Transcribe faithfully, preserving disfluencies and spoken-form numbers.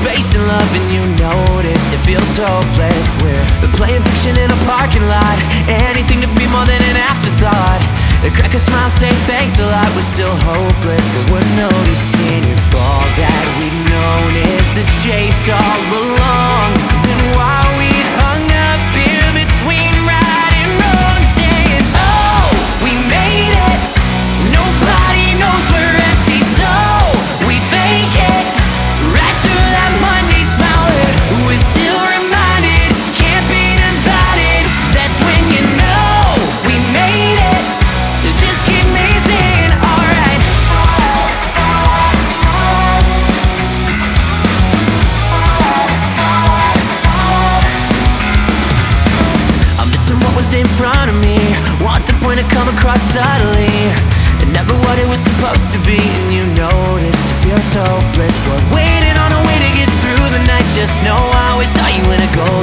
space and love and you noticed it feels hopeless. We're playing fiction in a parking lot, anything to be more than an afterthought. They crack a smile, say thanks a lot, we're still hopeless, but we're noticing you fall. That we've known is the chase all along. Then while we hung up in between right and wrong, saying, oh, we made it, nobody knows we're empty, so we fake it. Right through that Monday smile, we're still reminded, can't be divided. That's when you know we made it. Just keep me saying, alright. I'm missing what was in front of me, want the point to come across subtly, and never what it was supposed to be. And you noticed it feels hopeless, we're waiting on a way to get through the night. Just know I always saw you in a gold